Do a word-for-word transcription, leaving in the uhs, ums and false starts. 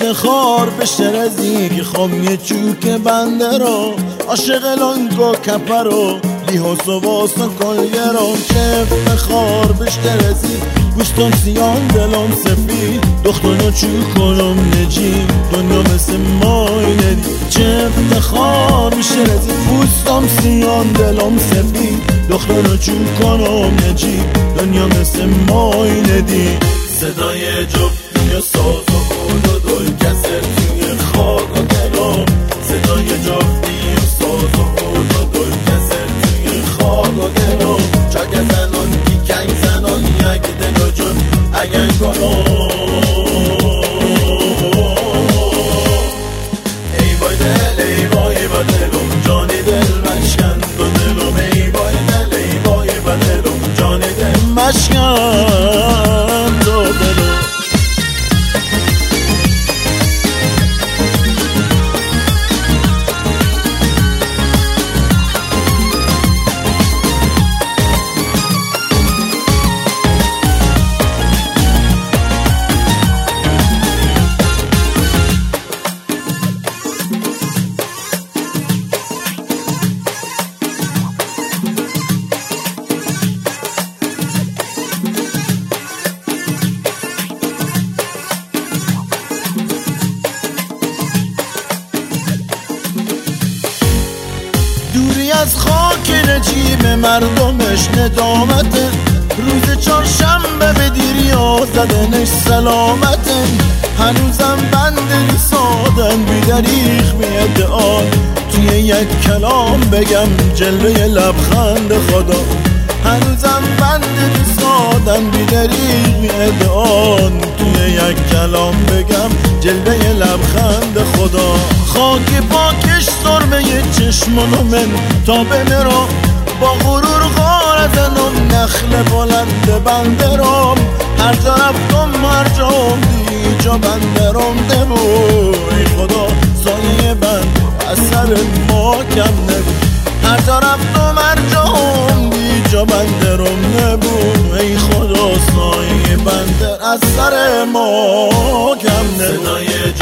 افتخار به شرزی که خام یه چوک بنده رو عاشق لانگو کپرو لیهاس و واسا کلگرام چه افتخار به شرزی گوشتان سیان دلم سفید دختانو چو کنم نجی دنیا مثل مای ندی چه افتخار به شرزی گوشتان سیان دلم سفید دختانو چو کنم نجی دنیا مثل مای ندی صدای جفتی و ساز و خود و دل کسر توی خاک و دلم صدای جفتی و ساز و خود و دل کسر توی خاک و دلم چاک زنان کی کنگ زنان یک دل و جن اگر کنم ای بای دل ای بای با دلم جانی دل مشکن با دلم ای بای دل ای بای با دلم جانی دل مشکن دوری از خاک نجیب مردمش ندامته روز چهارشنبه به دیری آزدنش سلامته هنوزم بند سادن بی دریخ می ادعا توی یک کلام بگم جلوه لبخند خدا هنوزم بند سادن بی دریخ می ادعا توی یک کلام بگم جلوه لبخند خدا خاک پاکش سرمه چشمانو من تا بمیرم با غرور غار زنم نخل بلند بندرم هر جا رفتم هر جام دی جا بندرم دمو ای خدا سایه بند از سر ما کم نبو هر جا رفتم هر جام دی جا بندرم نبو ای خدا سایه بندر از سر ما کم نبو